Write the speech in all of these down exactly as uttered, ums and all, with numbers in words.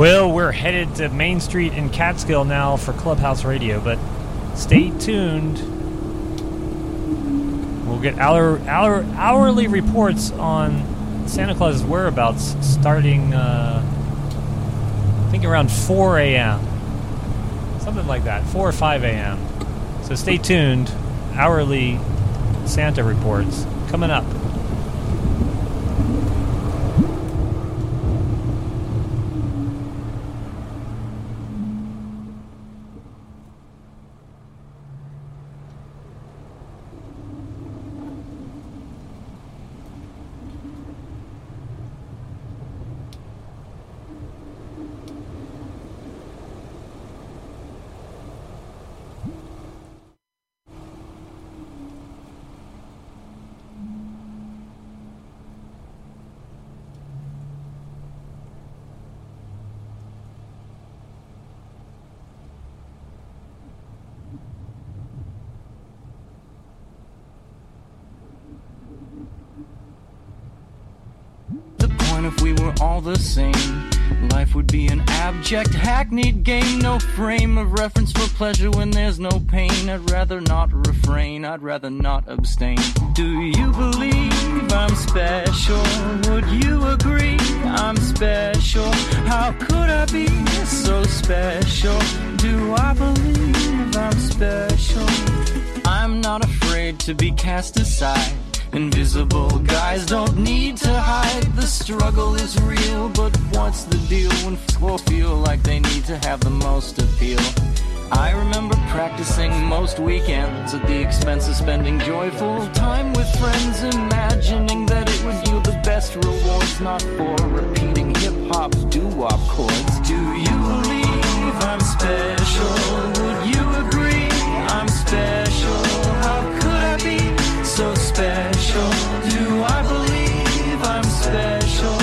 Well, we're headed to Main Street in Catskill now for Clubhouse Radio, but stay tuned. We'll get hour, hour, hourly reports on Santa Claus's whereabouts starting, uh, I think, around four a.m. Something like that, four or five a.m. So stay tuned. Hourly Santa reports coming up. If we were all the same, life would be an abject, hackneyed game. No frame of reference for pleasure when there's no pain. I'd rather not refrain, I'd rather not abstain. Do you believe I'm special? Would you agree I'm special? How could I be so special? Do I believe I'm special? I'm not afraid to be cast aside. Invisible guys don't need to hide. The struggle is real, but what's the deal when people feel like they need to have the most appeal? I remember practicing most weekends at the expense of spending joyful time with friends, imagining that it would yield the best rewards, not for repeating hip-hop's doo-wop chords. Do you believe I'm special? Would you agree I'm special? How could I be so special? Do I believe I'm special?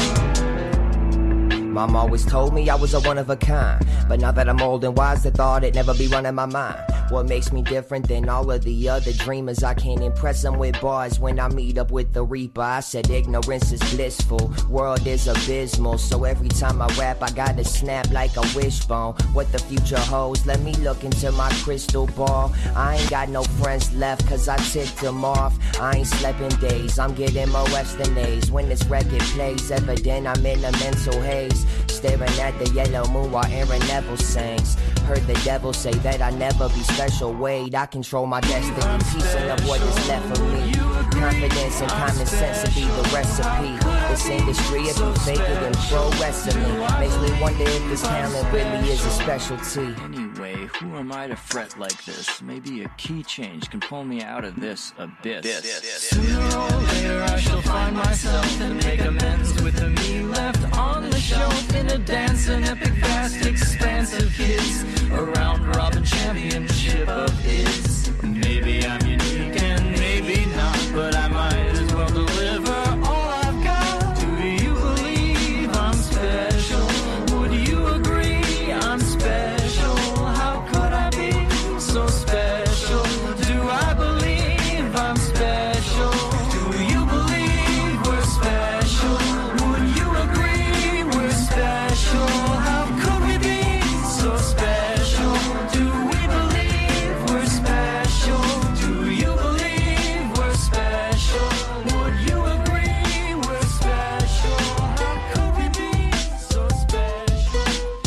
Mom always told me I was a one of a kind, but now that I'm old and wise, the thought it never be running my mind. What makes me different than all of the other dreamers? I can't impress them with bars when I meet up with the reaper. I said ignorance is blissful, world is abysmal, so every time I rap I gotta snap like a wishbone. What the future holds, let me look into my crystal ball. I ain't got no friends left cause I ticked them off. I ain't slept in days, I'm getting more reps than A's. When this record plays, evident I'm in a mental haze, staring at the yellow moon while Aaron Neville sings. Heard the devil say that I never be special. Wait, I control my destiny, piecing up what is left for me. Confidence and common sense to be the recipe. This industry, if you fake it in pro wrestling, makes me wonder if this talent really is a specialty. Anyway, who am I to fret like this? Maybe a key change can pull me out of this abyss. This, this, Sooner or later I shall find myself and make amends with the me left on the shelf in a dance, an epic, vast, expansive hits around Robin championship of is. Maybe I'm unique and maybe not, but I might as well deliver all I've got. Do you believe I'm special? Would you agree I'm special? How could I be so special? Do I believe I'm special? Do you believe we're special? Would you agree we're special? How could we be so special? Do we believe we're special? Do you believe we're special? Would you agree we're special? How could we be so special?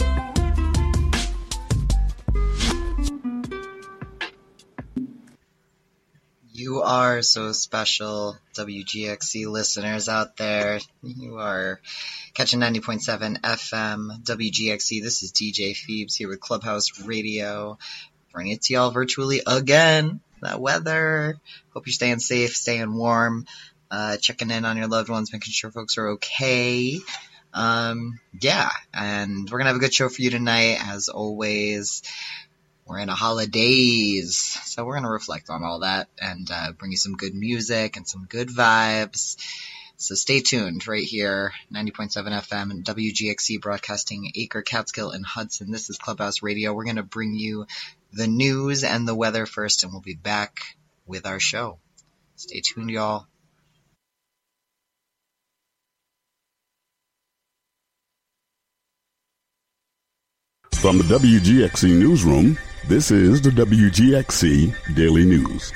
You are so special, W G X C listeners out there. You are catching ninety point seven F M, W G X C. This is D J Phoebes here with Clubhouse Radio. Bring it to y'all virtually again. That weather. Hope you're staying safe, staying warm, uh, checking in on your loved ones, making sure folks are okay. Um, yeah, and we're going to have a good show for you tonight, as always. We're in a holidays, so we're going to reflect on all that and uh, bring you some good music and some good vibes. So stay tuned right here, ninety point seven F M and W G X C broadcasting Acre, Catskill, and Hudson. This is Clubhouse Radio. We're going to bring you the news and the weather first, and we'll be back with our show. Stay tuned, y'all. From the W G X C Newsroom, this is the W G X C Daily News.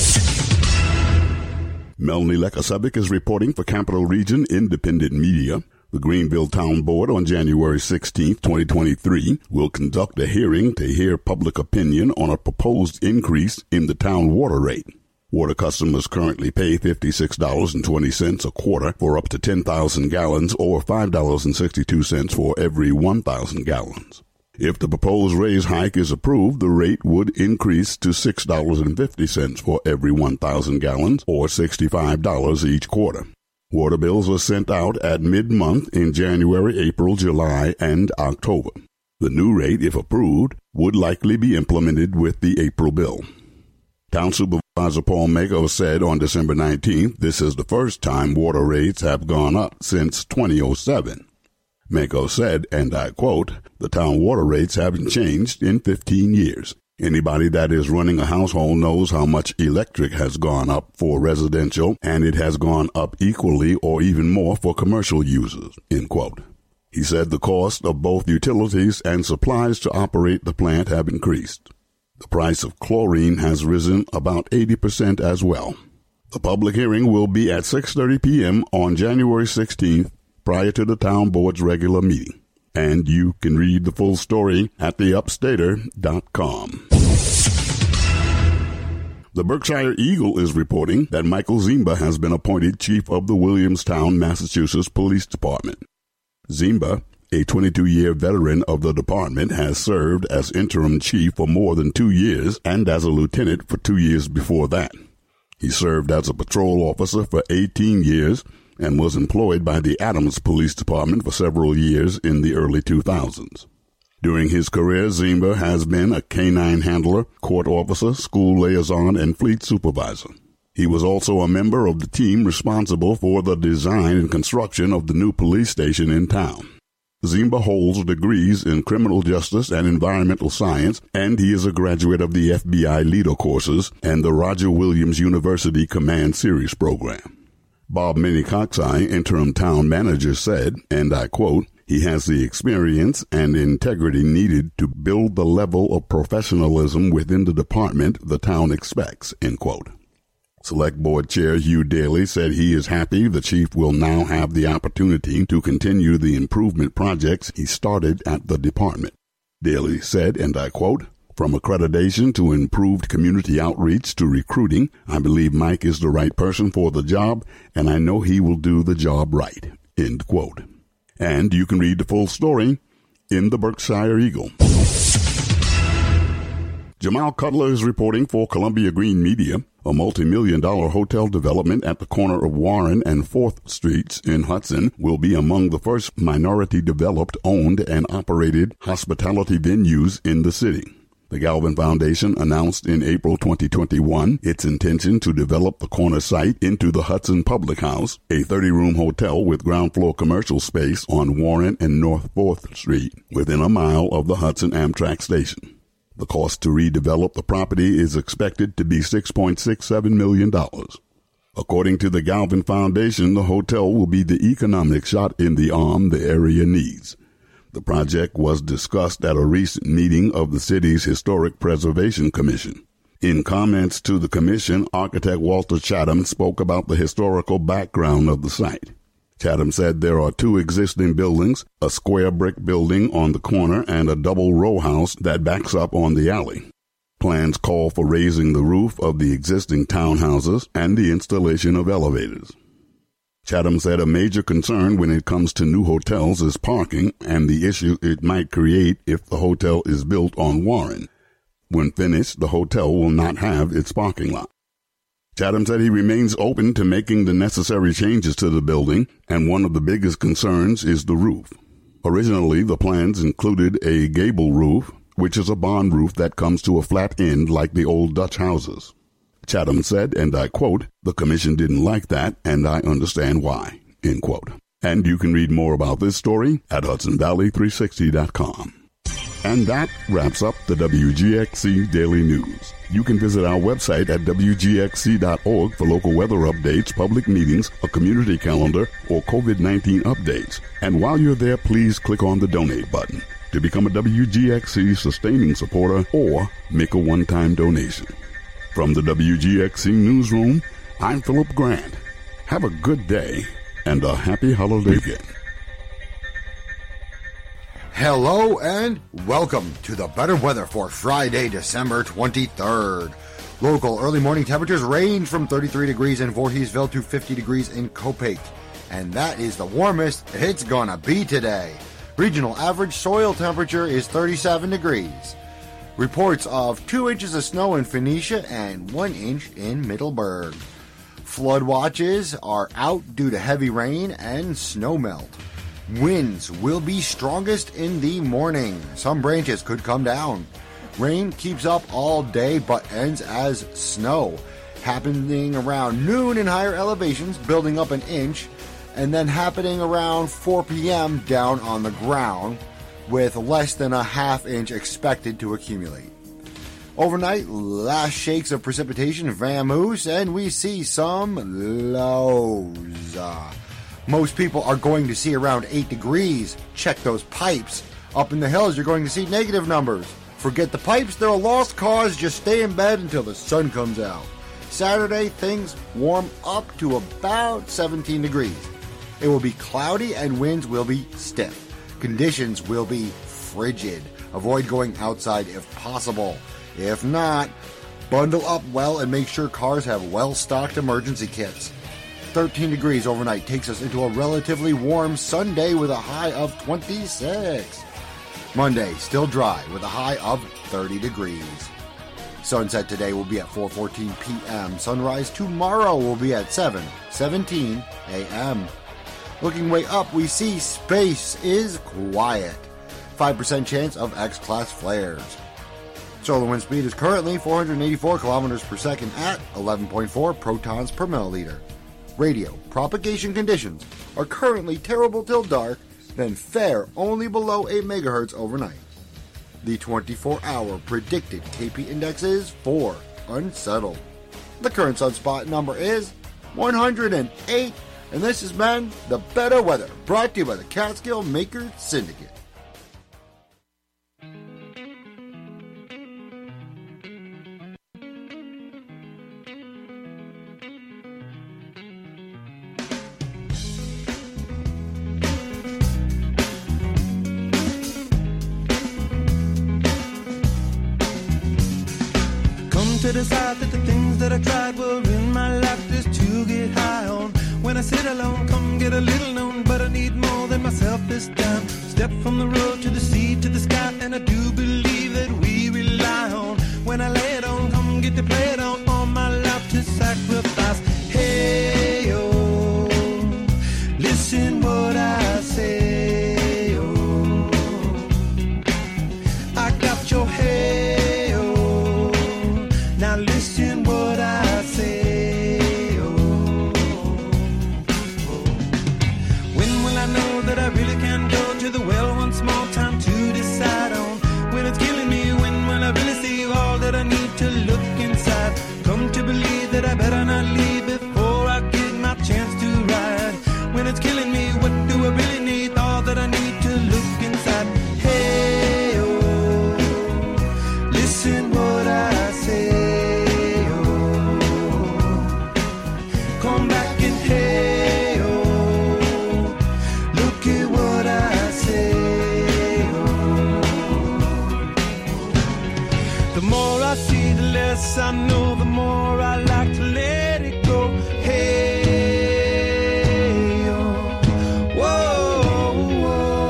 Melanie Lekasabik is reporting for Capital Region Independent Media. The Greenville Town Board on January sixteenth, twenty twenty-three will conduct a hearing to hear public opinion on a proposed increase in the town water rate. Water customers currently pay fifty-six dollars and twenty cents a quarter for up to ten thousand gallons or five dollars and sixty-two cents for every one thousand gallons. If the proposed raise hike is approved, the rate would increase to six dollars and fifty cents for every one thousand gallons or sixty-five dollars each quarter. Water bills are sent out at mid-month in January, April, July, and October. The new rate, if approved, would likely be implemented with the April bill. Town Supervisor Paul Mako said on December nineteenth, this is the first time water rates have gone up since two thousand seven. Mako said, and I quote, the town water rates haven't changed in fifteen years. Anybody that is running a household knows how much electric has gone up for residential, and it has gone up equally or even more for commercial users, end quote. He said the cost of both utilities and supplies to operate the plant have increased. The price of chlorine has risen about eighty percent as well. The public hearing will be at six thirty p.m. on January sixteenth, prior to the town board's regular meeting. And you can read the full story at the upstater dot com. The Berkshire Eagle is reporting that Michael Zimba has been appointed chief of the Williamstown, Massachusetts Police Department. Zimba, a twenty-two-year veteran of the department, has served as interim chief for more than two years and as a lieutenant for two years before that. He served as a patrol officer for eighteen years and was employed by the Adams Police Department for several years in the early two thousands. During his career, Zimba has been a canine handler, court officer, school liaison, and fleet supervisor. He was also a member of the team responsible for the design and construction of the new police station in town. Zimba holds degrees in criminal justice and environmental science, and he is a graduate of the F B I Leader courses and the Roger Williams University Command Series program. Bob Minikoxai, interim town manager, said, and I quote, he has the experience and integrity needed to build the level of professionalism within the department the town expects, end quote. Select Board Chair Hugh Daly said he is happy the chief will now have the opportunity to continue the improvement projects he started at the department. Daly said, and I quote, from accreditation to improved community outreach to recruiting, I believe Mike is the right person for the job, and I know he will do the job right, end quote. And you can read the full story in the Berkshire Eagle. Jamal Cutler is reporting for Columbia Green Media. A multi-million dollar hotel development at the corner of Warren and fourth Streets in Hudson will be among the first minority-developed, owned, and operated hospitality venues in the city. The Galvin Foundation announced in April twenty twenty-one its intention to develop the corner site into the Hudson Public House, a thirty-room hotel with ground-floor commercial space on Warren and North fourth Street, within a mile of the Hudson Amtrak station. The cost to redevelop the property is expected to be six point six seven million dollars. According to the Galvin Foundation, the hotel will be the economic shot in the arm the area needs. The project was discussed at a recent meeting of the city's Historic Preservation Commission. In comments to the commission, architect Walter Chatham spoke about the historical background of the site. Chatham said there are two existing buildings, a square brick building on the corner and a double row house that backs up on the alley. Plans call for raising the roof of the existing townhouses and the installation of elevators. Chatham said a major concern when it comes to new hotels is parking and the issue it might create if the hotel is built on Warren. When finished, the hotel will not have its parking lot. Chatham said he remains open to making the necessary changes to the building, and one of the biggest concerns is the roof. Originally, the plans included a gable roof, which is a bond roof that comes to a flat end like the old Dutch houses. Chatham said, and I quote, the commission didn't like that, and I understand why, end quote. And you can read more about this story at Hudson Valley three sixty dot com. And that wraps up the W G X C Daily News. You can visit our website at W G X C dot org for local weather updates, public meetings, a community calendar, or COVID nineteen updates. And while you're there, please click on the donate button. to become a W G X C sustaining supporter or make a one-time donation. From the W G X C Newsroom, I'm Philip Grant. Have a good day and a happy holiday weekend. Hello and welcome to the better weather for Friday, December twenty-third. Local early morning temperatures range from thirty-three degrees in Voorheesville to fifty degrees in Copake. And that is the warmest it's gonna be today. Regional average soil temperature is thirty-seven degrees. Reports of two inches of snow in Phoenicia and one inch in Middleburg. Flood watches are out due to heavy rain and snow melt. Winds will be strongest in the morning. Some branches could come down. Rain keeps up all day but ends as snow, happening around noon in higher elevations, building up an inch, and then happening around four p.m. down on the ground, with less than a half inch expected to accumulate. Overnight, last shakes of precipitation vamoose, and we see some lows. Uh, Most people are going to see around eight degrees. Check those pipes. Up in the hills, you're going to see negative numbers. Forget the pipes, they're a lost cause. Just stay in bed until the sun comes out. Saturday, things warm up to about seventeen degrees. It will be cloudy and winds will be stiff. Conditions will be frigid. Avoid going outside if possible. If not, bundle up well and make sure cars have well-stocked emergency kits. thirteen degrees overnight takes us into a relatively warm Sunday with a high of twenty-six. Monday, still dry with a high of thirty degrees. Sunset today will be at four fourteen p.m. Sunrise tomorrow will be at seven seventeen a.m. Looking way up, we see space is quiet. five percent chance of X-class flares. Solar wind speed is currently four hundred eighty-four kilometers per second at eleven point four protons per milliliter. Radio propagation conditions are currently terrible till dark, then fair only below eight megahertz overnight. The twenty-four hour predicted K P index is four, unsettled. The current sunspot number is one hundred eight, and this has been The Better Weather, brought to you by the Catskill Maker Syndicate. To decide that the things that I tried were in my life just to get high on. When I sit alone, come get a little known, but I need more than myself this time. Step from the road to the sea to the sky, and I do believe that we rely on. When I lay it on, come get to play it on, all my life to sacrifice. Hey, oh, listen what I say, oh, I got your head. Now listen what I say, oh, oh. When will I know that I really can go to the well one small time to decide on? When it's killing me, when will I really see all that I need to look inside? Come to believe that I better not leave before I get my chance to ride. When it's killing me, what do I really need? All that I need to look inside. Hey, oh, listen what I say. I know the more I like to let it go. Hey, oh, whoa, whoa.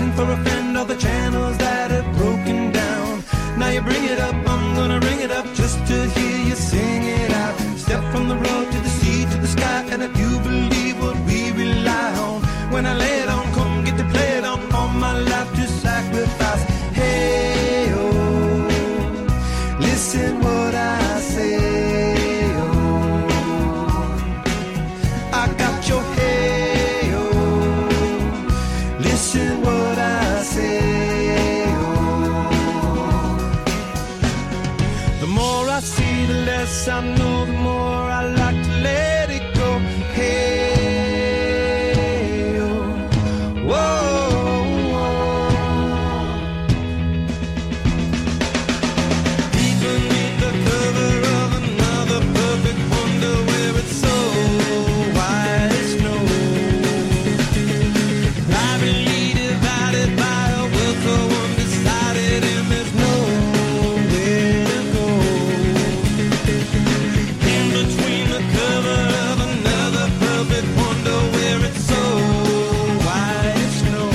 looking for a friend, all the channels that have broken down. Now you bring it up, I'm gonna ring it up just to hear you sing it out. Step from the road to the sea to the sky, and I do believe what we rely on. When I lay it on, come get to play it on, all my life to sacrifice. Hey, oh, listen what I say, oh, I got your hey, oh, listen what I say, oh. The more I see, the less I know, the more I like to let it go. Hey, oh, whoa, whoa. Deep beneath the cover of another perfect wonder, where it's so white as snow, privately divided by a will so undecided, and there's nowhere to go. In between the cover of another perfect wonder, where it's so white as snow,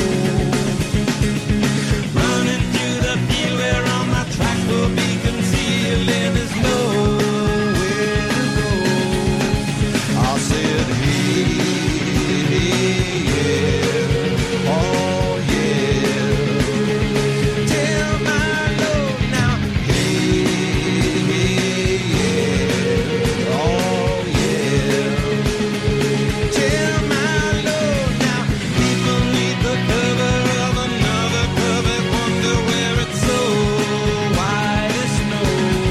running through the field where all my tracks will be concealed, and there's nowhere to go. I said, hey, hey, yeah, oh yeah, tell my Lord now, hey, hey, yeah, oh yeah, tell my Lord now, deep beneath the cover of another perfect wonder, where it's so white as snow,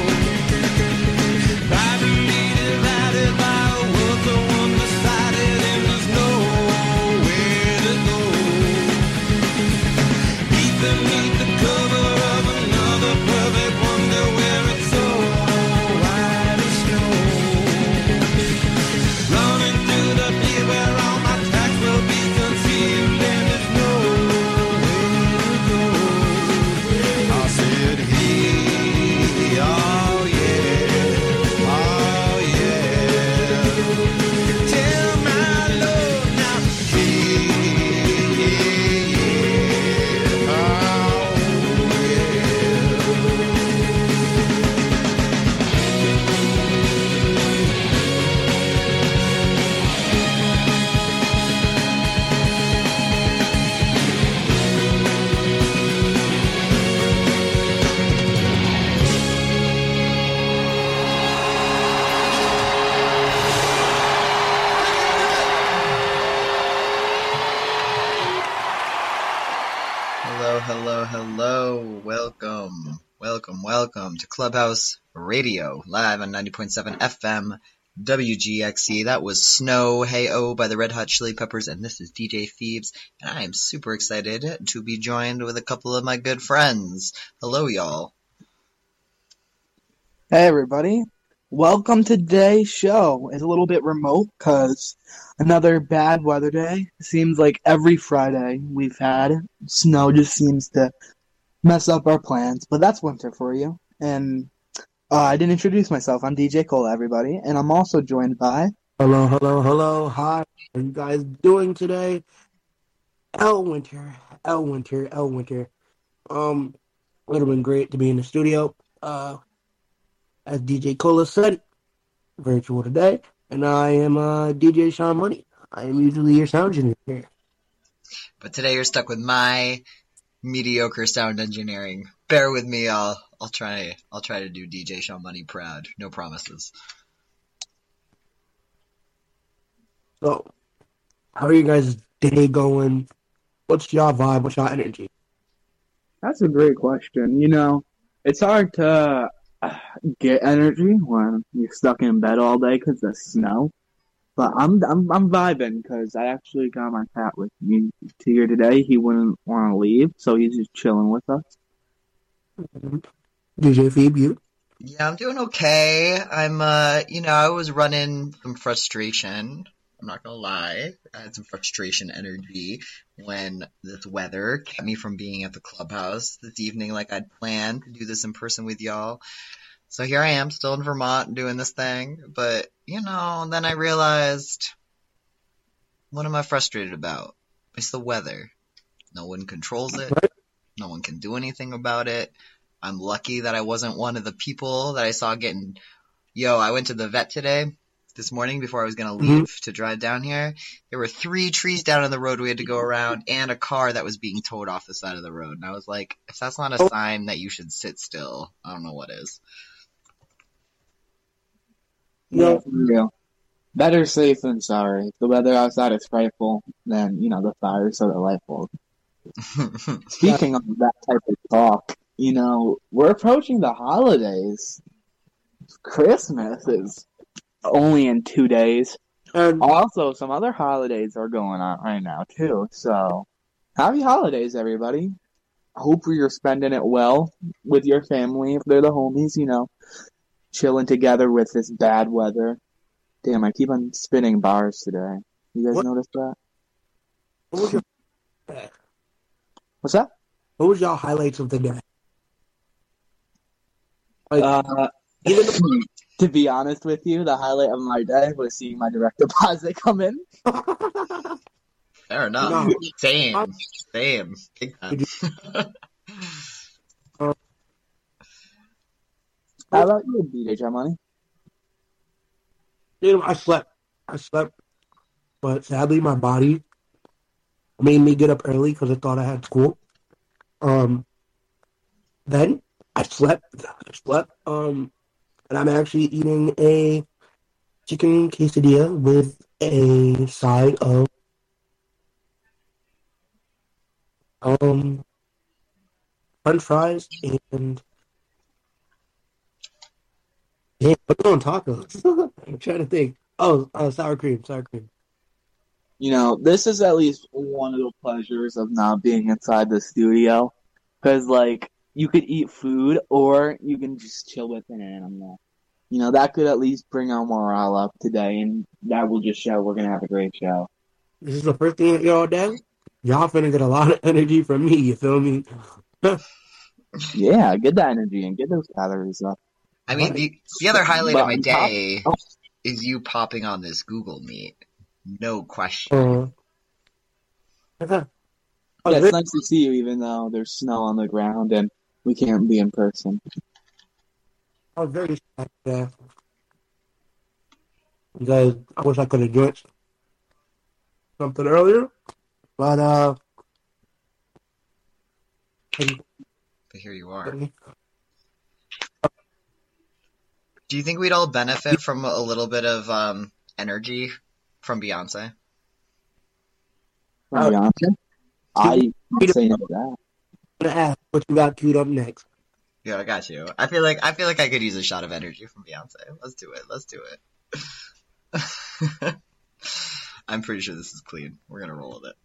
privately divided by a world so undecided, and there's nowhere to go. Deep beneath the cover of another perfect wonder, where it's so white as snow, running through the field where all my tracks will be concealed, and there's nowhere to go. I said, hey, oh yeah, oh yeah, tell my Lord now, hey, yeah, oh Hello, hello, hello. Welcome, welcome, welcome to Clubhouse Radio, live on ninety point seven F M, W G X C. That was Snow, Hey Oh by the Red Hot Chili Peppers, and this is D J Phoebes, and I am super excited to be joined with a couple of my good friends. Hello, y'all. Hey everybody, welcome to today's show. It's a little bit remote because another bad weather day. It seems like every Friday we've had snow just seems to mess up our plans, but that's winter for you. And uh, I didn't introduce myself. I'm D J Cole, everybody, and I'm also joined by... Hello, hello, hello. Hi. How are you guys doing today? El Winter, El Winter, El Winter. Um, it would have been great to be in the studio. Uh, as D J Cola said, virtual today, and I am uh, D J Sean Money. I am usually your sound engineer. But today you're stuck with my mediocre sound engineering. Bear with me, I'll I'll try I'll try to do D J Sean Money proud. No promises. So, how are you guys' day going? What's your vibe? What's your energy? That's a great question. You know, it's hard to uh, get energy when you're stuck in bed all day because of snow. But I'm I'm I'm vibing because I actually got my cat with me to here today. He wouldn't want to leave, so he's just chilling with us. D J Phoebe, you? Yeah, I'm doing okay. I'm, uh, you know, I was running some frustration. I'm not gonna lie. I had some frustration energy when this weather kept me from being at the clubhouse this evening like I'd planned to do this in person with y'all. So here I am, still in Vermont doing this thing. But, you know, then I realized, what am I frustrated about? It's the weather. No one controls it. Right. No one can do anything about it. I'm lucky that I wasn't one of the people that I saw getting, yo, I went to the vet today, this morning, before I was going to leave mm-hmm. to drive down here. There were three trees down on the road we had to go around and a car that was being towed off the side of the road. And I was like, if that's not a oh. sign that you should sit still, I don't know what is. No, for real. Better safe than sorry. If the weather outside is frightful, then, you know, the fires are delightful. Speaking of that type of talk, you know, we're approaching the holidays. Christmas is only in two days. And also, some other holidays are going on right now, too. So, happy holidays, everybody. Hope you're spending it well with your family. If they're the homies, you know, chilling together with this bad weather. Damn, I keep on spinning bars today. You guys what? notice that? What was your... What's that? What was y'all highlights of the day? Like, uh, even to be honest with you, the highlight of my day was seeing my direct deposit come in. Fair enough. No. Same. Same. Big time. uh, How about you, D J Money? Dude, I slept. I slept. But sadly, my body made me get up early because I thought I had school. Um, then I slept. I slept. Um, and I'm actually eating a chicken quesadilla with a side of um French fries and yeah, what's on tacos? I'm trying to think. Oh, uh, sour cream, sour cream. You know, this is at least one of the pleasures of not being inside the studio. Because, like, you could eat food or you can just chill with an animal. You know, that could at least bring our morale up today, and that will just show we're going to have a great show. This is the first thing that y'all done? Y'all finna get a lot of energy from me, you feel me? Yeah, get that energy and get those calories up. I mean, the, the other highlight but of my day pop- oh. is you popping on this Google Meet. No question. Uh, uh, yeah, it's nice to see you, even though there's snow on the ground and we can't be in person. I was very sad, yeah. Because I wish I could have done something earlier, but uh. But here you are. Do you think we'd all benefit from a little bit of um, energy from Beyonce? From Beyonce? I don't say no to that. I'm gonna ask what you got queued up next. Yeah, I got you. I feel like I feel like I could use a shot of energy from Beyonce. Let's do it. Let's do it. I'm pretty sure this is clean. We're gonna roll with it.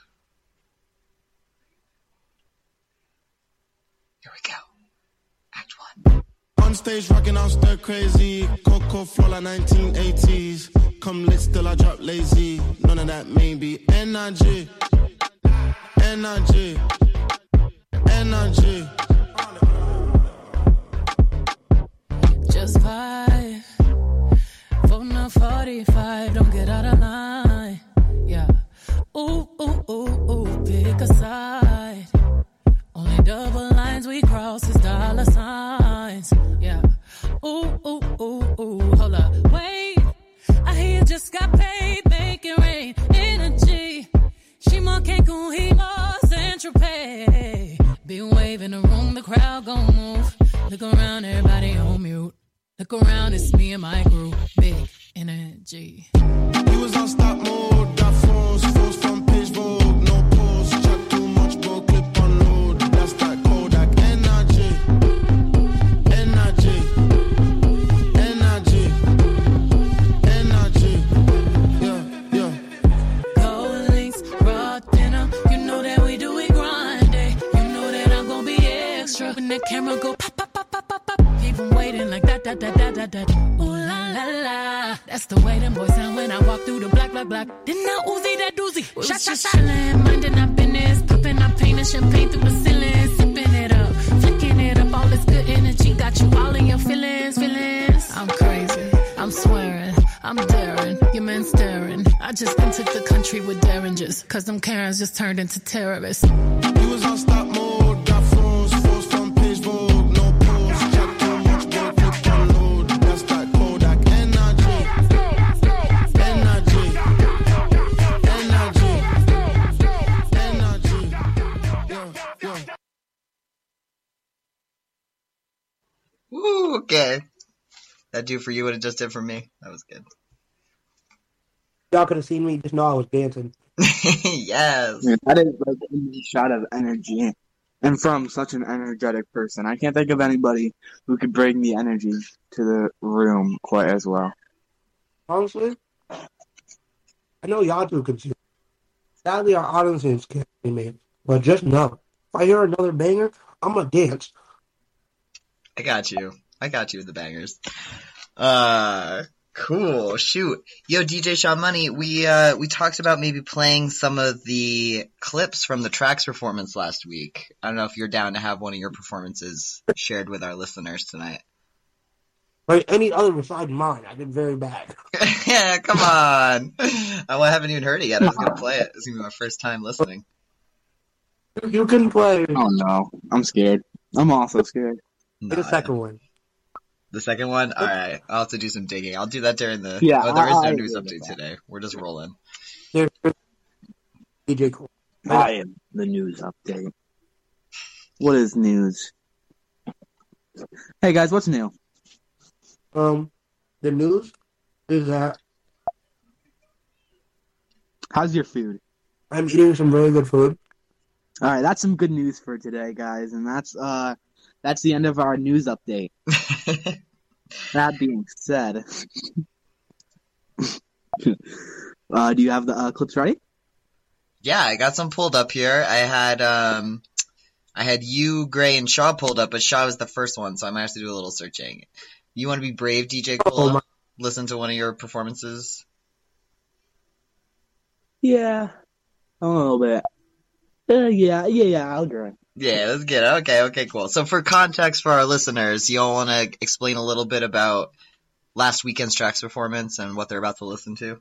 Here we go. Act one. On stage rocking out stir crazy. Coco flow like nineteen eighties. Come lit still I drop lazy. None of that maybe. Energy. Energy. Energy. Just vibe. Phone up forty-five. Don't get out of line. Yeah. Ooh, ooh, ooh, ooh. Pick a side. Only double lines we cross is dollar signs. Yeah. Ooh, ooh, ooh, ooh. Hold up. Wait. I hear you just got paid. Make it rain. Energy. She more Cancun, he more Saint-Tropez. Be waving the room, the crowd gon' move. Look around, everybody on mute. Look around, it's me and my group. Big energy. He was on stop mode. Got phones, phones from page Vogue. No pause, chat too much, bro. Clip on load. That's that Kodak energy. Energy. Energy. Energy. Yeah, yeah. Gold links, raw dinner. You know that we do it grinding. You know that I'm gonna be extra. When the camera go pop, pop, pop, pop, pop, pop. Keep 'em waiting like that, that, that, that, that, that. Ooh la la la. That's the way them boys sound when I walk through the black, black, black. Then I Uzi that doozy. Shot, shot, shot. Chillin', minding our business. Popping our paint and champagne through the ceiling. Sipping it up, flicking it up. All this good energy got you all in your feelings, feelings. I'm crazy, I'm swearing. I'm daring, your man staring. I just entered the country with derringers, cause them Karens just turned into terrorists. You was on stop mode, got phones, phones from page Vogue, no pose, chat too much, go click unload. That's that Kodak energy, energy, energy, energy. Yo, yo. Woo, okay. That do for you what it just did for me. That was good. Y'all could have seen me, just know I was dancing. Yes. Yeah, that is like a shot of energy. And from such an energetic person. I can't think of anybody who could bring the energy to the room quite as well. Honestly, I know y'all two can see. Sadly, our audiences can't see me. But just know, if I hear another banger, I'm gonna dance. I got you. I got you with the bangers. Uh, cool. Shoot. Yo, D J Sean Money, we, uh, we talked about maybe playing some of the clips from the Trax performance last week. I don't know if you're down to have one of your performances shared with our listeners tonight. Like any other besides mine, I did very bad. Yeah, come on. I haven't even heard it yet. I was going to play it. It's going to be my first time listening. You can play. Oh no, I'm scared. I'm also scared. No, the second one. The second one? Alright. I'll have to do some digging. I'll do that during the... Yeah, oh, there is no I- news I update today. We're just rolling. There's D J Cole. I am the news update. What is news? Hey guys, what's new? Um, the news is that How's your food? I'm eating some really good food. All right, that's some good news for today, guys, and that's uh, that's the end of our news update. That being said, uh, do you have the uh, clips ready? Yeah, I got some pulled up here. I had um, I had you, Gray, and Shaw pulled up, but Shaw was the first one, so I might have to do a little searching. You want to be brave, D J Cola? Oh, my- Listen to one of your performances? Yeah, a little bit. Uh, yeah, yeah, yeah. I'll agree. Yeah, that's good. Okay, okay, cool. So for context for our listeners, you all want to explain a little bit about last weekend's Trax performance and what they're about to listen to?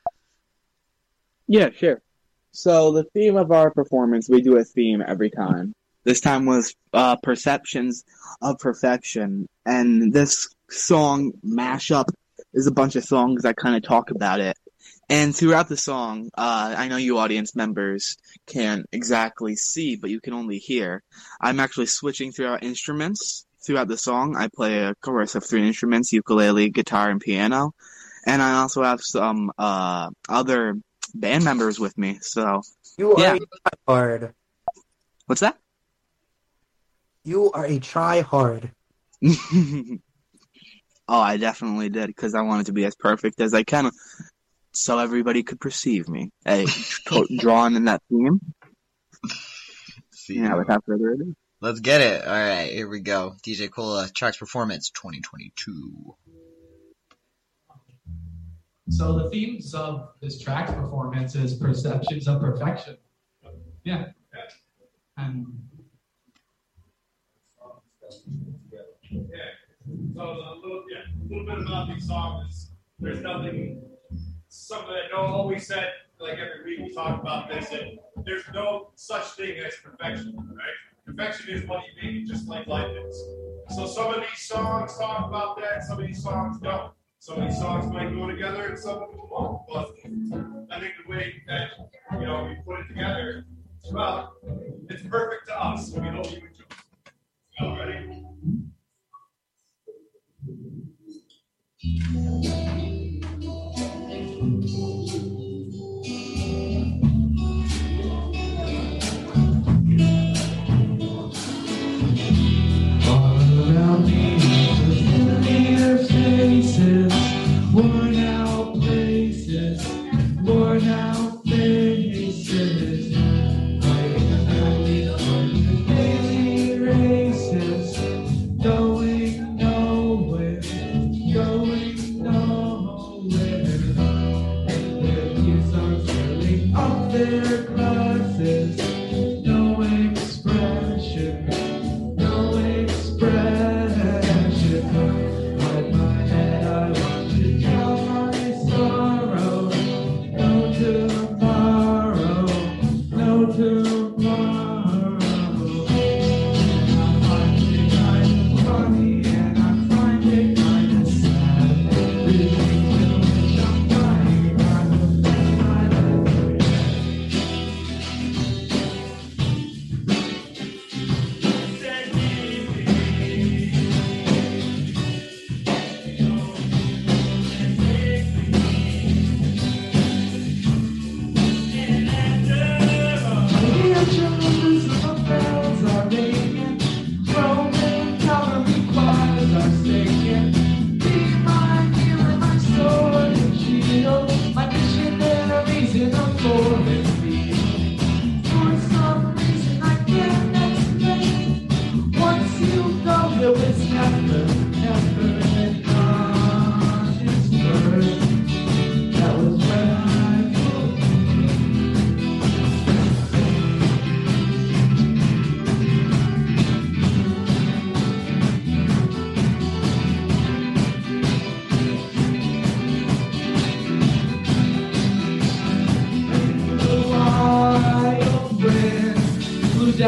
Yeah, sure. So the theme of our performance, we do a theme every time. This time was uh, Perceptions of Perfection, and this song mashup is a bunch of songs that kind of talk about it. And throughout the song, uh, I know you audience members can't exactly see, but you can only hear. I'm actually switching throughout instruments throughout the song. I play a chorus of three instruments, ukulele, guitar, and piano. And I also have some uh, other band members with me, so... You are yeah. a tryhard. What's that? You are a tryhard. Oh, I definitely did, because I wanted to be as perfect as I can, so everybody could perceive me. Hey, drawn in that theme. See, yeah, without further ado. Let's get it. All right, here we go. D J Cola, Trax Performance twenty twenty-two. So the themes of this Trax performance is perceptions of perfection. Yeah. And yeah. So a little, yeah, a little bit about these songs. There's nothing, something that Noah always said, like every week we talk about this, and there's no such thing as perfection, right? Perfection is what you make it, just like life is. So some of these songs talk about that, some of these songs don't. Some of these songs might go together and some of them won't. But I think the way that, you know, we put it together, well, it's perfect to us, so we hope you enjoy it. Y'all ready? around me, familiar faces, worn out places, worn out faces, fighting early daily races, going nowhere, going nowhere, and their kids are filling up their glasses, no expression. No expression. Hide my head, I want to drown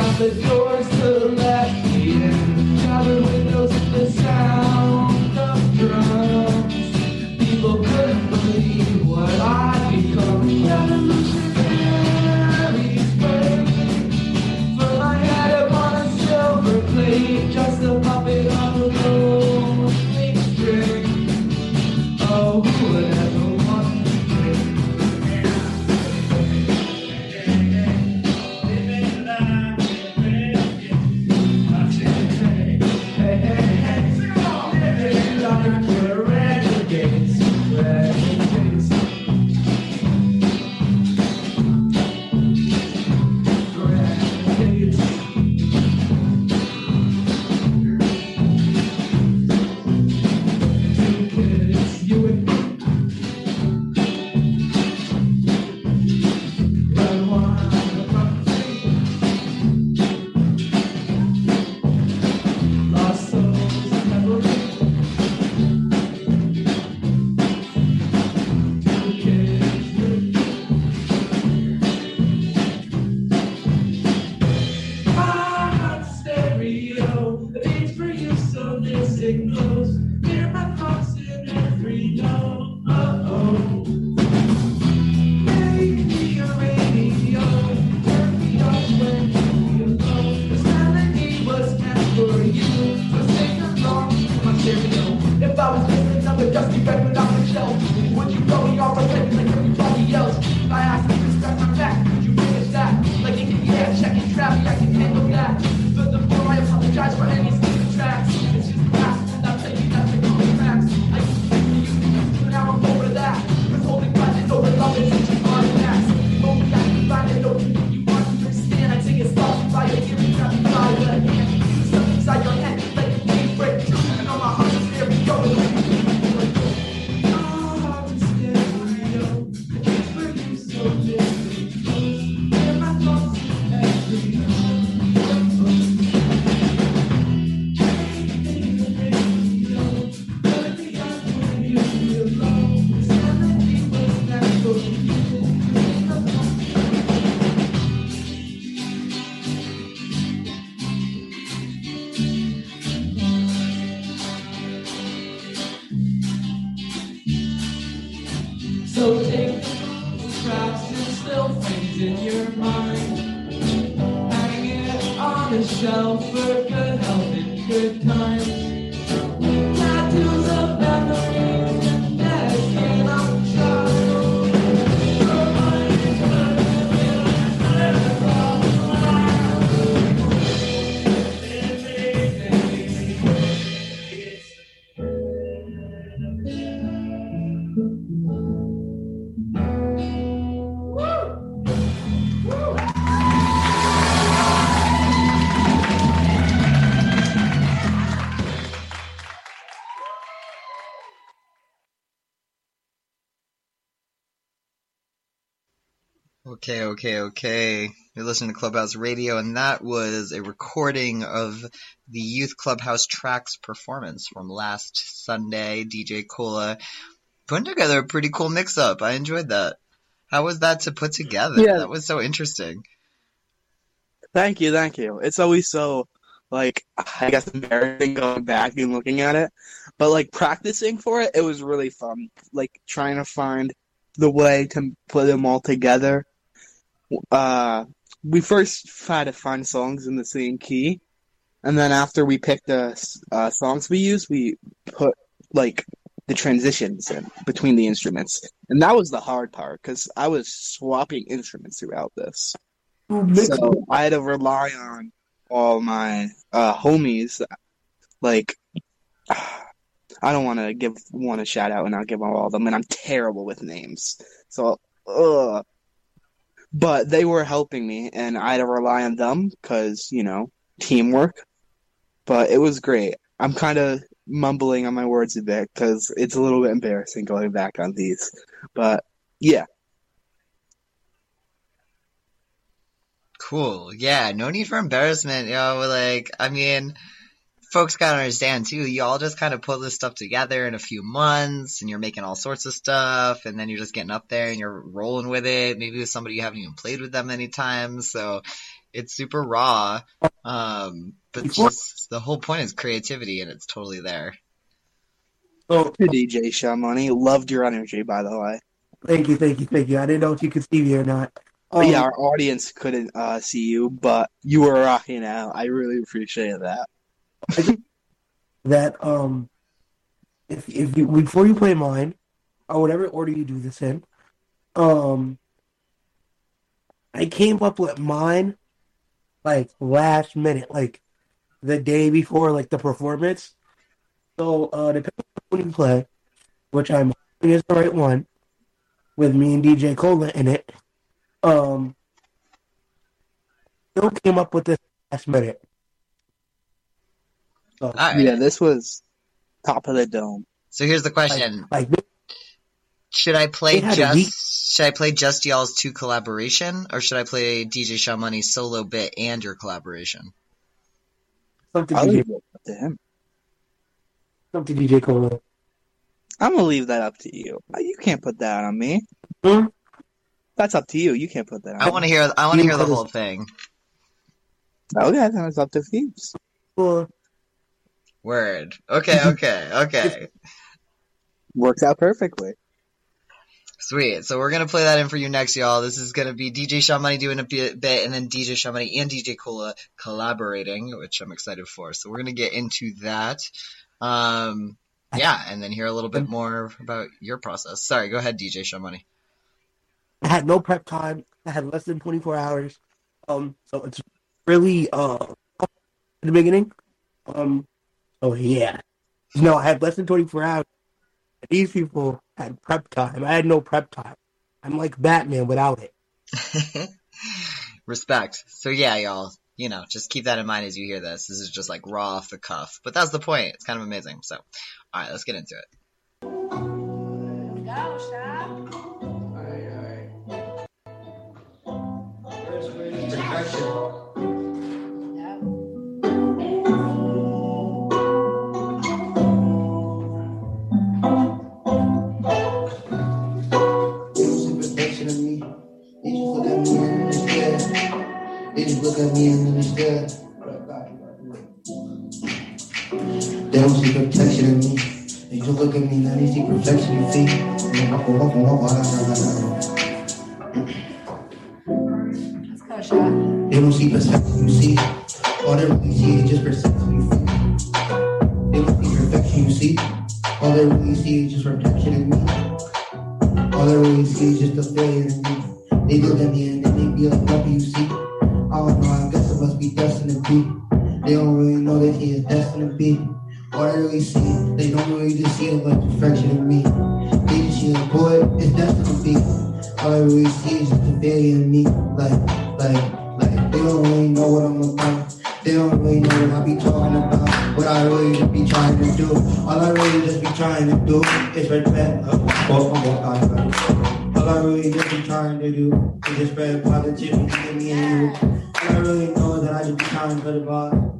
got the doors to let me in. Covered windows with the sound of drums. People couldn't believe what I'd become. Revolutionary spring. For my head upon a silver plate, just a puppet on a rolling string. Oh, who would ever want to drink? Hey, hey, hey, sing along! Living life, we're renegades, renegades. Renegades. Two kids, you and me. Red wine, the country. Lost souls and memories. Two kids, you and me. Ah, stereo, the beats for you, so listen close. Hear my thoughts in every note. Uh-oh. Make me a radio, turn me up when you feel low. This melody was meant for you, so sing along to my stereo. If I was listening up a dusty bed without the shelf, would you throw me off a bed like everybody else? If I asked you to scratch my back, would you bring it back? Like in the air, checking traffic, I can handle that. Furthermore, I apologize for any stupid tracks. It's just past, and I'll tell you that the contracts. I used to think you, but now I'm over that. Withholding grudges over love is such an artifact. If only I could find it, don't you think you understand? I take it softly by your ear and grab you by the hand. Do something inside your head, like a game break through. And all my heart is there, we go. Oh, heart is stereo. The beats for you, so listen close. Hear my thoughts in every note. So take the tracks and still things in your mind. Hang it on a shelf for good health and good times. Tattoos of memories and desking on child. Okay, okay, okay. You're listening to Clubhouse Radio, and that was a recording of the Youth Clubhouse Tracks performance from last Sunday. D J Cola putting together a pretty cool mix-up. I enjoyed that. How was that to put together? Yeah. That was so interesting. Thank you, thank you. It's always so, like, I guess embarrassing going back and looking at it. But, like, practicing for it, it was really fun. Like, trying to find the way to put them all together. Uh, we first had to find songs in the same key. And then after we picked the uh, songs we used, we put, like, the transitions in between the instruments. And that was the hard part, because I was swapping instruments throughout this. So I had to rely on all my uh, homies. Like, I don't want to give one a shout out and not give all of them, and I'm terrible with names. So, ugh. But they were helping me, and I had to rely on them because, you know, teamwork. But it was great. I'm kind of mumbling on my words a bit because it's a little bit embarrassing going back on these. But, yeah. Cool. Yeah, no need for embarrassment. You know, like, I mean, folks gotta understand too, you all just kind of put this stuff together in a few months and you're making all sorts of stuff and then you're just getting up there and you're rolling with it, maybe with somebody you haven't even played with that many times. So It's super raw. Um, but just the whole point is creativity, and it's totally there. Oh, D J Sean Money, loved your energy, by the way. Thank you, thank you, thank you. I didn't know if you could see me or not. Um, But yeah, our audience couldn't uh, see you, but you were rocking out. I really appreciate that. that um, if if you before you play mine, or whatever order you do this in, um, I came up with mine like last minute, like the day before, like the performance. So uh, depending on when you play, which I'm hoping is the right one, with me and D J Cola in it. Um, Bill came up with this last minute. So, right. Yeah, this was top of the dome. So here's the question: Like, like Should I play They had a week- just should I play just y'all's two collaboration, or should I play D J Sean Money's solo bit and your collaboration? something I'll D J, leave it up to him. something D J Cola. I'm gonna leave that up to you. You can't put that on me. Hmm? That's up to you. You can't put that on I me. want to hear. I want to You hear the put whole his- thing. Okay, then it's up to Phoebes. Well, Word. Okay. Okay. Okay. Works out perfectly. Sweet. So we're gonna play that in for you next, y'all. This is gonna be D J Sean Money doing a bit, bit, and then D J Sean Money and D J Cola collaborating, which I'm excited for. So we're gonna get into that. Um, yeah, and then hear a little bit more about your process. Sorry, go ahead, D J Sean Money. I had no prep time. I had less than twenty-four hours. Um, so it's really uh in the beginning. Um, oh yeah, no, I had less than twenty-four hours. These people had prep time. I had no prep time. I'm like Batman without it. Respect. So yeah, y'all, you know, just keep that in mind as you hear this. This is just like raw off the cuff, but that's the point. It's kind of amazing. So, all right, let's get into it. They just look at me and then they stare. They don't see protection in me. They just look at me and then they see perfection in feet. They don't see perception, you see. All they really see is just perception, you feel. They don't see perfection, you see. All they really see is just protection in me. All they really see is just a failure in me. They look at me and then they be like, what do you see? I don't know, I guess it must be destined to be. They don't really know that he is destined to be. All they really see, they don't really just see it like perfection in me. They just see like, boy, it's destined to be. All I really see is just a failure in me. Like, like, like, they don't really know what I'm about. They don't really know what I be talking about. What I really just be trying to do. All I really just be trying to do is respect. Oh, oh, oh, All I really just be trying to do is just spread positivity in me and you. All I really know is that I just be trying to spread the vibe.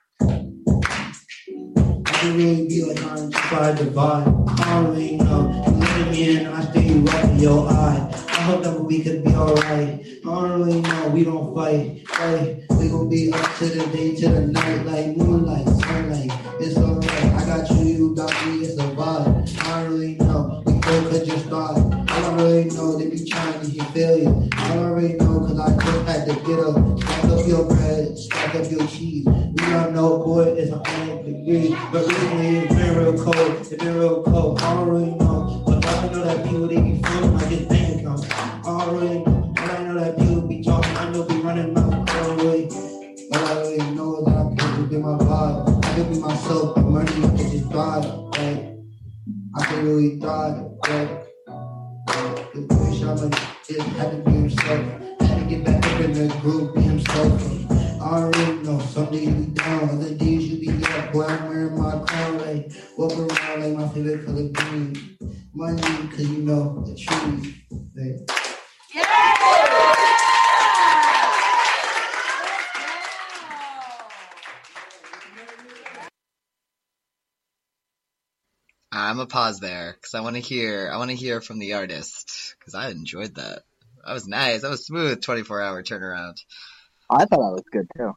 I can really be like trying to spread the vibe. I don't really know. You look at me and I stay right in your eye. I hope that we could be alright. I don't really know. We don't fight. Right? We gon' be up to the day, to the night, like moonlight, sunlight. It's alright. I got you, you got me. It's a vibe. I don't really know. We both could just start. I don't really know. They be trying to hear failure. I don't really know because I just had to get up. Stack up your bread, stack up your cheese. We all know, boy, it's a hundred degrees. But recently it's been real cold. It's been real cold. I don't really know. But I know that people, they be feeling like it's bank account. I don't really know. I know that people be talking. I know be running mouth. I don't really. All I really know is that I can just be my vibe. I can be myself. The money can just thrive. Like, I can really thrive. Like, the boy Shaman just had to be himself. Had to get back up in the group, be himself. I already know, some days you be down, other days you be up. Boy, I'm wearing my crown, like, walk around like my favorite color green. Money, cause you know, the trees. Like, I'm gonna pause there because I want to hear. I want to hear from the artist because I enjoyed that. That was nice. That was smooth. twenty-four hour turnaround. I thought I was good too.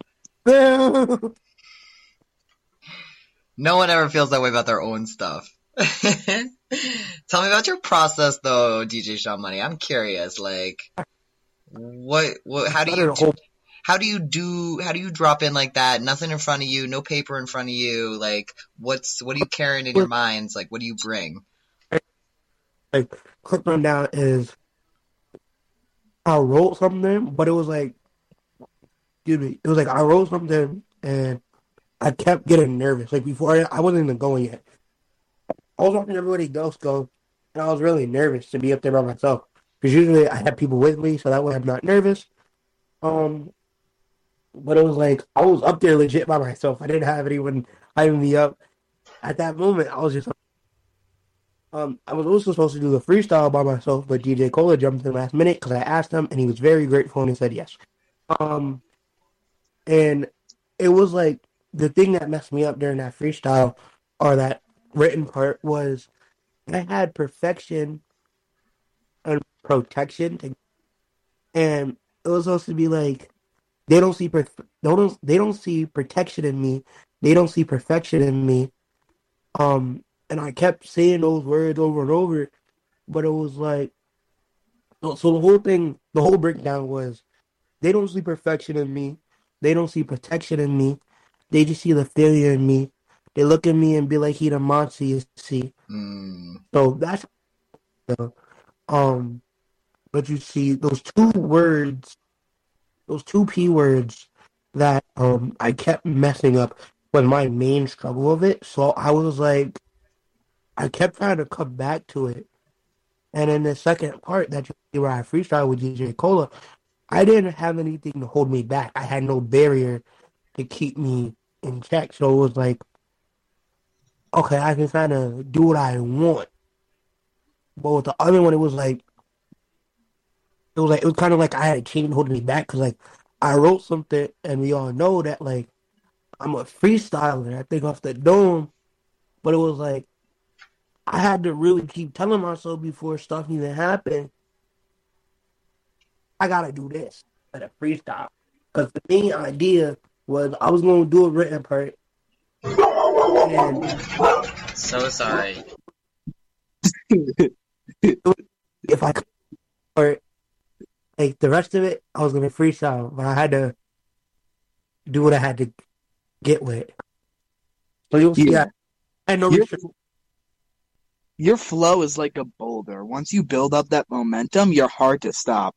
No one ever feels that way about their own stuff. Tell me about your process, though, D J Sean Money. I'm curious. Like, what? What? How do you? Do, how do you do? How do you drop in like that? Nothing in front of you, no paper in front of you. Like, what's? What are you carrying in your minds? Like, what do you bring? Like, quick rundown is, I wrote something, but it was like, excuse me, it was like I wrote something and I kept getting nervous. Like before, I, I wasn't even going yet. I was watching everybody else go, and I was really nervous to be up there by myself. Because usually I have people with me, so that way I'm not nervous. Um, but it was like I was up there legit by myself. I didn't have anyone hyping me up. At that moment, I was just. Um, I was also supposed to do the freestyle by myself, but D J Cola jumped in the last minute because I asked him, and he was very grateful, and he said yes. Um, and it was like the thing that messed me up during that freestyle, or that written part, was I had perfection and protection, to, and it was supposed to be like they don't see per- they don't they don't see protection in me, they don't see perfection in me. Um, and I kept saying those words over and over, but it was like so, so the whole thing, the whole breakdown was they don't see perfection in me, they don't see protection in me, they just see the failure in me. They look at me and be like, he the monster, you see. Mm. So that's, um, but you see those two words, those two P words that um I kept messing up was my main struggle of it. So I was like, I kept trying to come back to it. And in the second part that you see where I freestyle with D J Cola, I didn't have anything to hold me back. I had no barrier to keep me in check. So it was like, okay, I can kind of do what I want. But with the other one, it was like, it was like, it was kind of like I had a chain holding me back. Because, like, I wrote something, and we all know that, like, I'm a freestyler. I think off the dome. But it was like, I had to really keep telling myself before stuff even happened, I got to do this at a freestyle. Because the main idea was I was going to do a written part. And so sorry. If I could, or like the rest of it, I was gonna freestyle, but I had to do what I had to get with. So you'll see, Yeah. I, I know Your, your flow is like a boulder. Once you build up that momentum, you're hard to stop.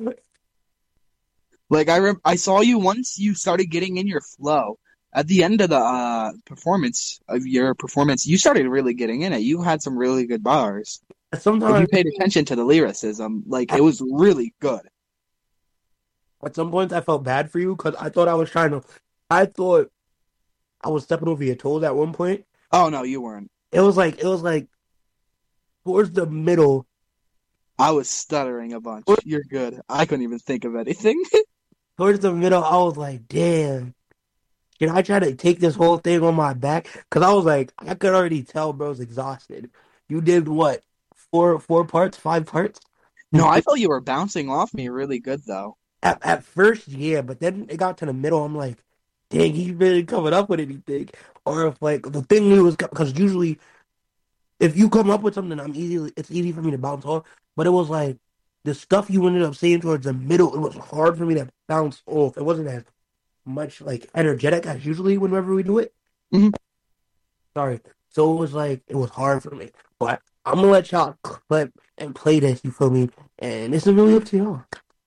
Like I, rem- I saw you once you started getting in your flow. At the end of the uh, performance of your performance, you started really getting in it. You had some really good bars. Sometimes if you paid attention to the lyricism, like it was really good. At some points, I felt bad for you because I thought I was trying to. I thought I was stepping over your toes at one point. Oh no, you weren't. It was like it was like towards the middle. I was stuttering a bunch. You're good. I couldn't even think of anything. Towards the middle, I was like, damn. Can I try to take this whole thing on my back? Because I was like, I could already tell bro's exhausted. You did what? Four four parts? Five parts? No, I felt you were bouncing off me really good, though. At, at first, yeah, but then it got to the middle. I'm like, dang, he's really coming up with anything. Or if, like, the thing he was... Because usually, if you come up with something, I'm easy. It's easy for me to bounce off. But it was like, the stuff you ended up saying towards the middle, it was hard for me to bounce off. It wasn't as much like energetic as usually whenever we do it. Mm-hmm. Sorry. So it was like it was hard for me. But I'm gonna let y'all clip and play this, you feel me? And this is really up to y'all.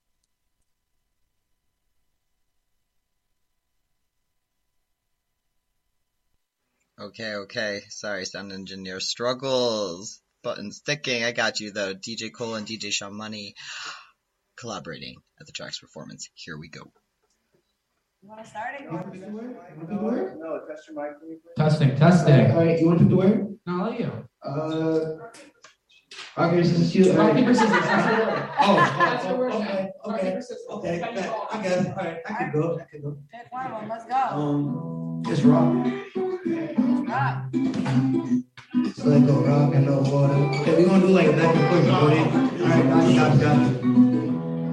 Okay, okay. Sorry, sound engineer struggles. Button sticking. I got you though. D J Cole and D J Sean Money collaborating at the Tracks performance. Here we go. You want to start it? You want to word? No, test your mic. Testing, testing. All right, all right, you want to do the word? No, I'll let you. Uh, rock, paper, scissors, shoot. Rock, paper, scissors. That's the word. Oh, That's oh, the word. okay, Rock, okay, paper, scissors. okay. I got it. All right, I can go. I can go. Pick one of them. Let's go. Um, it's rock. Rock. So let go rock and no water. Okay, we're gonna do like back and forth recording. All right, got you, got you, got you. It's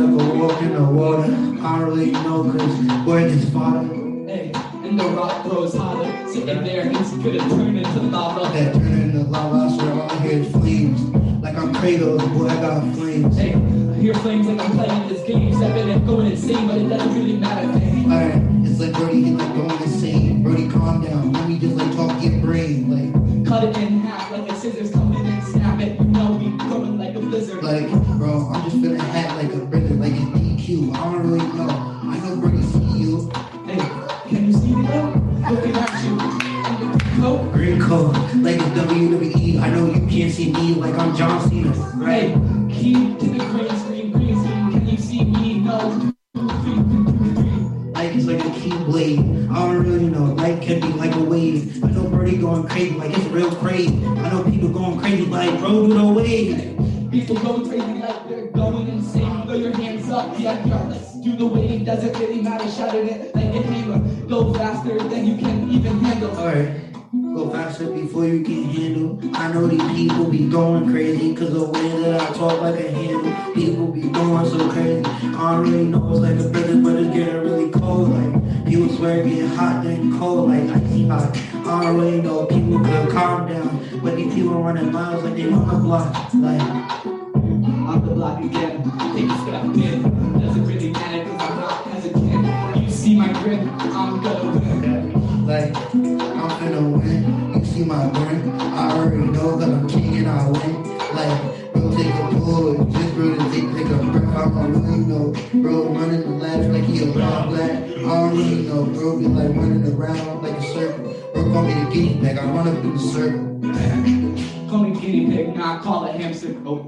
like a walk in the water. I don't really know, cause where it's fodder. Hey, and the rock grows hotter. Sitting there, it's gonna turn into lava. That turn into lava, I swear all I hear is flames. Like I'm Kratos, boy, I got flames. Hey, I hear flames like I'm playing this game. Stepping and going insane, but it doesn't really matter. Hey. Alright, it's like Brody, he like going insane. Brody, calm down, let me just like talk your brain. Like, cut it in half like a scissors, come in and snap it. You know we going like a blizzard. Like, bro, I'm just finna hack like a blizzard, like it's D Q. I don't really know. I know Brody see you. Hey, can you see me though? Looking at you. Coat. Green coat, like it's W W E. I know you can't see me like I'm John Cena, right? Hey, key to the green screen, green screen. Can you see me? No. Like it's like a keyblade. I don't really know. Life can be like a wave. I know Brody going crazy, like it's real crazy. I know people going crazy, like bro, do the wave. People going crazy like they're going insane. Throw your hands up, yeah, yeah, let's do the wave. Doesn't really matter, shouting it like a hammer. Go faster than you can even handle. Alright. Go faster before you can handle. I know these people be going crazy, cause the way that I talk like a handle. People be going so crazy. I don't really know it's like a business, but it's getting really cold. Like, people swear it get hot then cold, like icy hot. I don't really know, people could calm down. But these people running miles like they on the block. Like, I'm the block again. Take a step in. Doesn't really matter cause I'm not hesitant. You see my grip, I'm gonna win. Like, I'm finna win. You see my grin. I already know cause I'm king and I win. Like, bro, take a pull. Just bro, to take, take a breath. I don't really know. Bro, running the laps like he a black black. I don't really know. Bro, be like running around like a circle. Bro, call me the guinea pig. I run up in the circle. Call me guinea pig, now I call it hamster. Oh.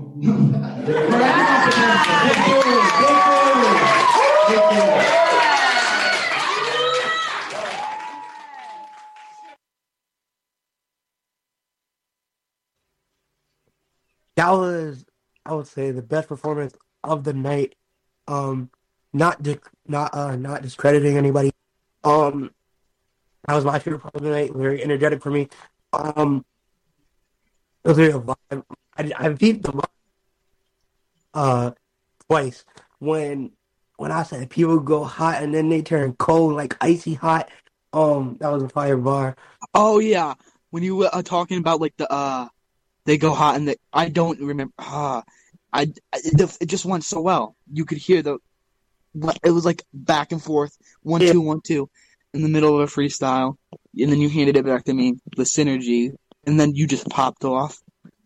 That was, I would say, the best performance of the night. Um, not di- not uh, not discrediting anybody. Um, that was my favorite part of the night. Very energetic for me. Um, it was very a vibe. I I beat the vibe uh twice when when I said people go hot and then they turn cold, like icy hot. Um, that was a fire bar. Oh yeah, when you were uh, talking about like the uh. They go hot, and they, I don't remember. Ah, I, I it, it just went so well. You could hear the. It was like back and forth, one Yeah. two, one two, in the middle of a freestyle, and then you handed it back to me, the synergy, and then you just popped off.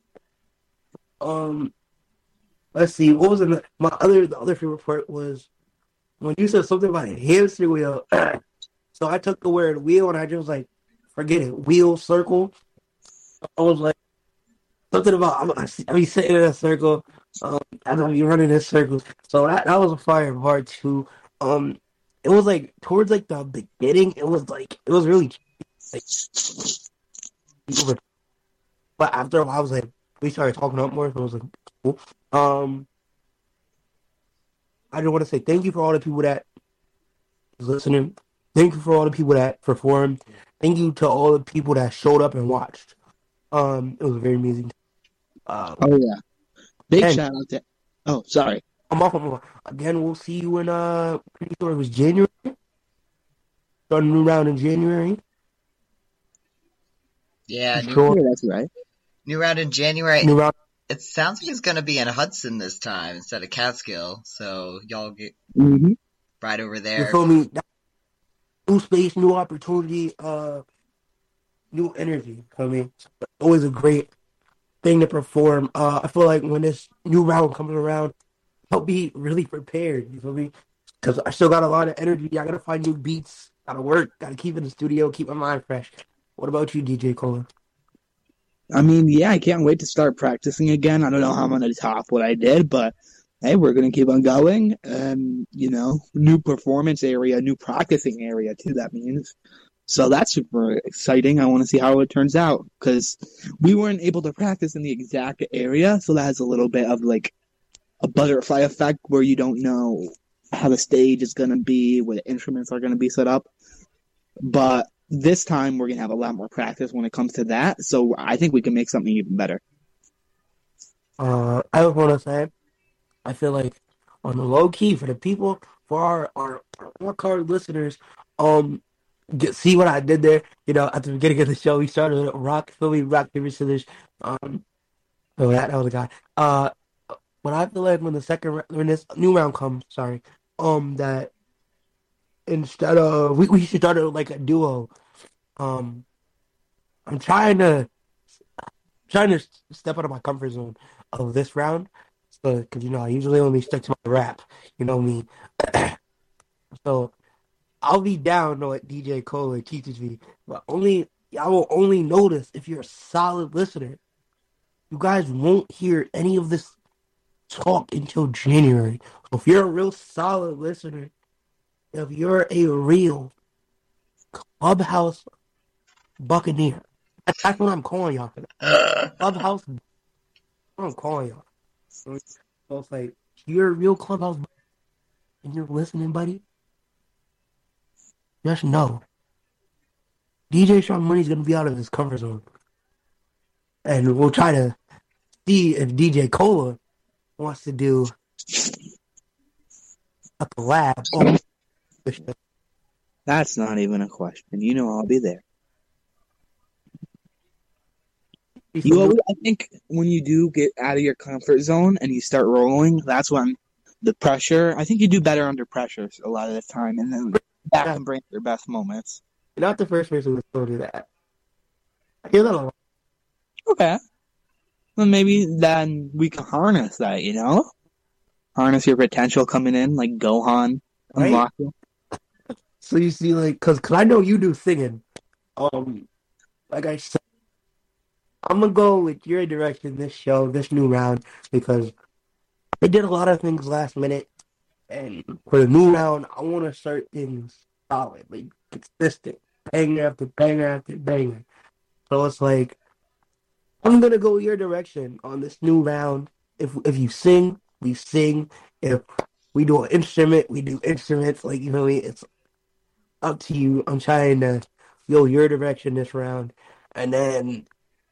Um, let's see. What was the my other the other favorite part was when you said something about a hamster wheel. So I took the word wheel and I just was like, forget it, wheel circle. I was like. Something about I'm, I be sitting in a circle, um, and I'm be running in circles. So that that was a fire part too. Um, it was like towards like the beginning, it was like it was really like, but after a while, I was like we started talking up more. So it was like cool. Um, I just want to say thank you for all the people that was listening. Thank you for all the people that performed. Thank you to all the people that showed up and watched. Um, it was very amazing. Um, Oh yeah, big and- shout out to. Oh, sorry. I'm off. I'm off. Again, we'll see you in uh, pretty sure it was January. Start a new round in January. Yeah, new, Sure. Yeah, that's right. new round in January. New round. It sounds like it's going to be in Hudson this time instead of Catskill, so y'all get Mm-hmm. right over You there. feel me? New space, new opportunity, uh, new energy. Feel me? It's always a great thing to perform. Uh, I feel like when this new round comes around, I'll be really prepared. You feel me? Because I still got a lot of energy. I gotta find new beats. Gotta work. Gotta keep in the studio. Keep my mind fresh. What about you, D J Cola? I mean, yeah, I can't wait to start practicing again. I don't know how I'm going to top what I did, but hey, we're going to keep on going. Um, you know, new performance area, new practicing area too, that means. So that's super exciting. I want to see how it turns out because we weren't able to practice in the exact area. So that has a little bit of like a butterfly effect where you don't know how the stage is going to be, where the instruments are going to be set up. But this time we're going to have a lot more practice when it comes to that. So I think we can make something even better. Uh, I just want to say, I feel like on the low key for the people, for our our, our card listeners. Um, get, see what I did there. You know, at the beginning of the show, we started with rock, Philly, rock paper scissors. Um, oh that that was a guy. Uh, but I feel like when the second ra- when this new round comes, sorry, um, that instead of we we should start it like a duo. Um, I'm trying to trying to step out of my comfort zone of this round, so because you know I usually only stick to my rap. You know me, so I'll be down to what D J Cola teaches me, but only I will only notice if you're a solid listener. You guys won't hear any of this talk until January. So if you're a real solid listener, if you're a real Clubhouse Buccaneer, that's what I'm calling y'all for that. Clubhouse, that's what I'm calling y'all. So it's like, if you're a real Clubhouse and you're listening, buddy, just know D J Sean Money's going to be out of his comfort zone. And we'll try to see if D J Cola wants to do a collab. Oh, That's not even a question. You know I'll be there. You always, I think when you do get out of your comfort zone and you start rolling, that's when the pressure, I think you do better under pressure a lot of the time, and then that can bring your best moments. You're not the first person to still do that. I hear that a lot. Okay. Well, maybe then we can harness that, you know? Harness your potential coming in, like Gohan, Right? unlock you. So you see, like, cause, cause I know you do singing. Um, like I said, I'm gonna go with your direction this show, this new round, because I did a lot of things last minute, and for the new round, I want to start things solid, like consistent, banger after banger after banger. So it's like I'm gonna go your direction on this new round. If if you sing, we sing. If we do an instrument, we do instruments. Like, you know, it's up to you. I'm trying to go your direction this round, and then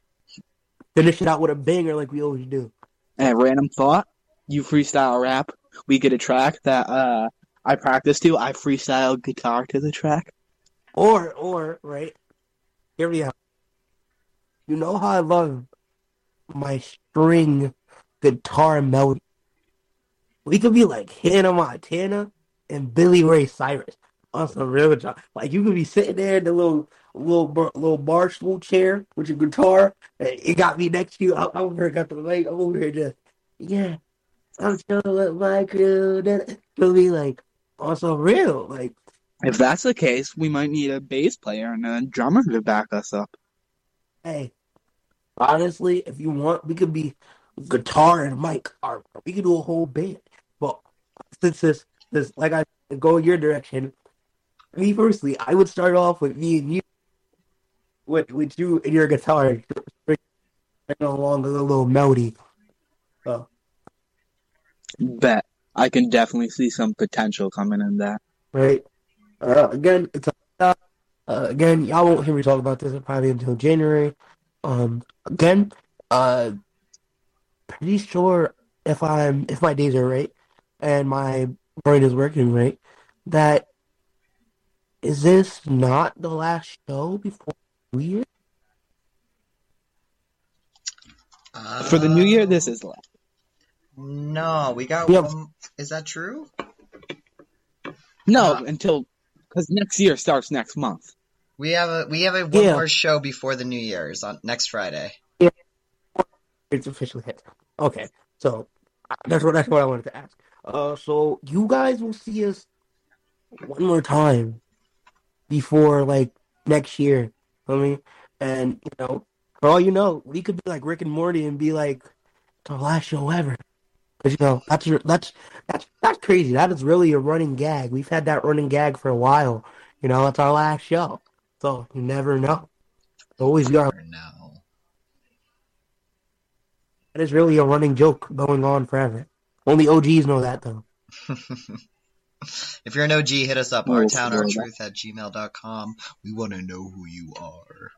finish it out with a banger like we always do. And random thought, you freestyle rap, we get a track that uh, I practice to, I freestyle guitar to the track. Or, or, right, hear me out. You know how I love my string guitar melody? We could be like Hannah Montana and Billy Ray Cyrus on some real job. Like, you could be sitting there in the little little bar, little bar stool chair with your guitar, and it got me next to you. I'm over here, got the leg. I'm over here just, yeah, I'm chilling with my crew. Then it'll be like, also real. Like, If that's the case, we might need a bass player and a drummer to back us up. hey, honestly, if you want, we could be guitar and mic, or we could do a whole band. But since this, this, like I said, go your direction, me personally, I would start off with me and you, with with you and your guitar, bring along a little melody. So, Bet. I can definitely see some potential coming in that. right? Uh, again, it's a, uh, again, y'all won't hear me talk about this probably until January. Um, again, uh, pretty sure if I'm if my days are right and my brain is working right, that is this not the last show before New Year? Uh, For the new year, this is last. No, we got Yep. one. Is that true? No, until, because next year starts next month. We have a we have a one Yeah. more show before the New Year's on next Friday. It's officially hit. Okay, so uh, that's what that's what I wanted to ask. Uh, so you guys will see us one more time before like next year. I mean, and you know, for all you know, we could be like Rick and Morty and be like the last show ever. Because you know that's that's that's that's crazy. That is really a running gag. We've had that running gag for a while. You know, it's our last show, so you never know. It's always our. No. That is really a running joke going on forever. Only O Gs know that though. If you're an O G, hit us up, Oh, our town our Lord. truth at gmail dot com. We want to know who you are.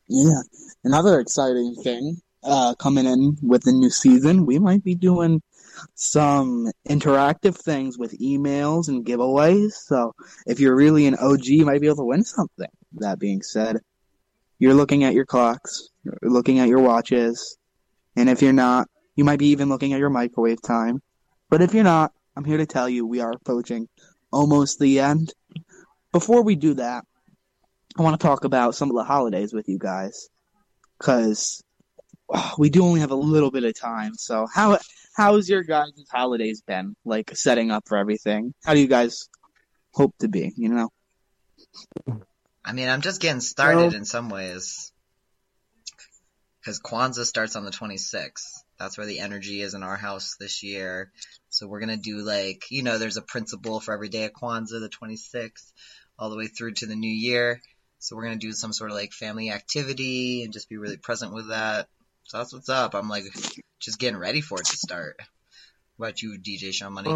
Yeah. Another exciting thing uh, coming in with the new season, we might be doing some interactive things with emails and giveaways. So if you're really an O G, you might be able to win something. That being said, you're looking at your clocks, you're looking at your watches, and if you're not, you might be even looking at your microwave time. But if you're not, I'm here to tell you we are approaching almost the end. Before we do that, I want to talk about some of the holidays with you guys, because we do only have a little bit of time. So how how has your guys' holidays been, like setting up for everything? How do you guys hope to be, you know? I mean, I'm just getting started in some ways. Because Kwanzaa starts on the twenty-sixth. That's where the energy is in our house this year. So we're going to do like, you know, there's a principle for every day of Kwanzaa, the twenty-sixth, all the way through to the new year. So we're going to do some sort of like family activity and just be really present with that. So that's what's up. I'm like just getting ready for it to start. What about you, D J Sean Money?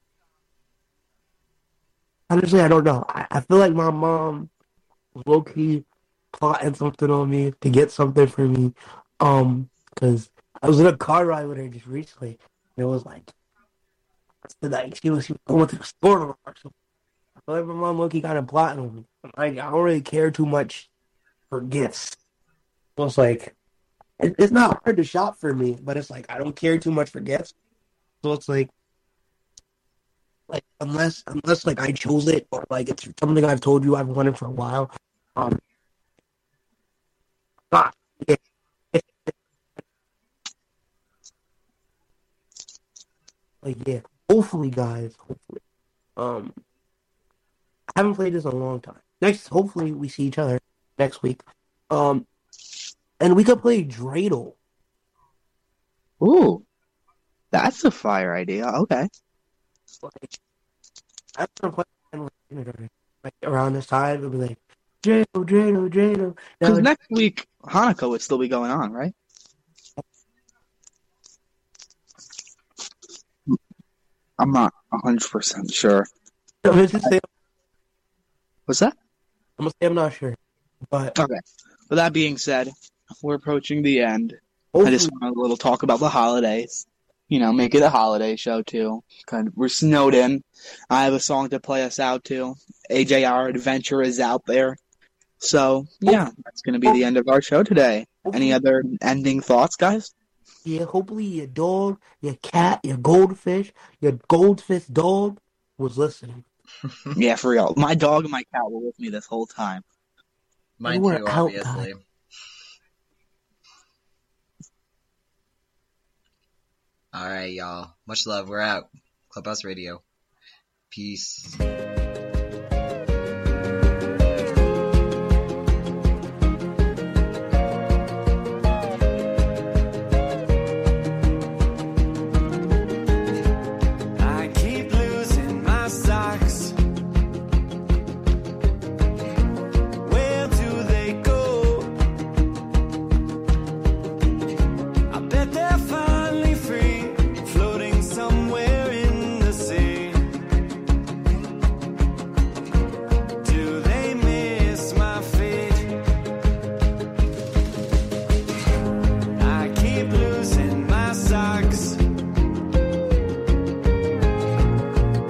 Honestly, I don't know. I, I feel like my mom was low-key plotting something on me to get something for me. Um, because I was in a car ride with her just recently, and it was like, like she was, she was going to the store tomorrow. So I feel like my mom low-key kind of plotting on me. I, I don't really care too much for gifts. So it's like, it, it's not hard to shop for me, but it's like I don't care too much for gifts. So it's like, like unless unless like I chose it or like it's something I've told you I've wanted for a while. Um, but yeah. Like yeah, hopefully, guys, hopefully. Um, I haven't played this in a long time. Next, hopefully, we see each other next week. Um, and we could play Dreidel. Ooh, that's a fire idea. Okay. Like, I don't play like around this time. It'll be like Dreidel, Dreidel, Dreidel. Because next week Hanukkah would still be going on, right? I'm not one hundred percent sure. I'm gonna say, What's that? I'm gonna say I'm not sure. But okay. With that being said, we're approaching the end. Hopefully. I just want a little talk about the holidays. You know, make it a holiday show too. Kind of, we're snowed in. I have a song to play us out to. A J R Adventure is out there. So yeah, that's gonna be the end of our show today. Any other ending thoughts, guys? Yeah, hopefully your dog, your cat, your goldfish, your goldfish dog was listening. Yeah, for real. My dog and my cat were with me this whole time. Mine too, obviously. All right, y'all. Much love. We're out. Clubhouse Radio. Peace.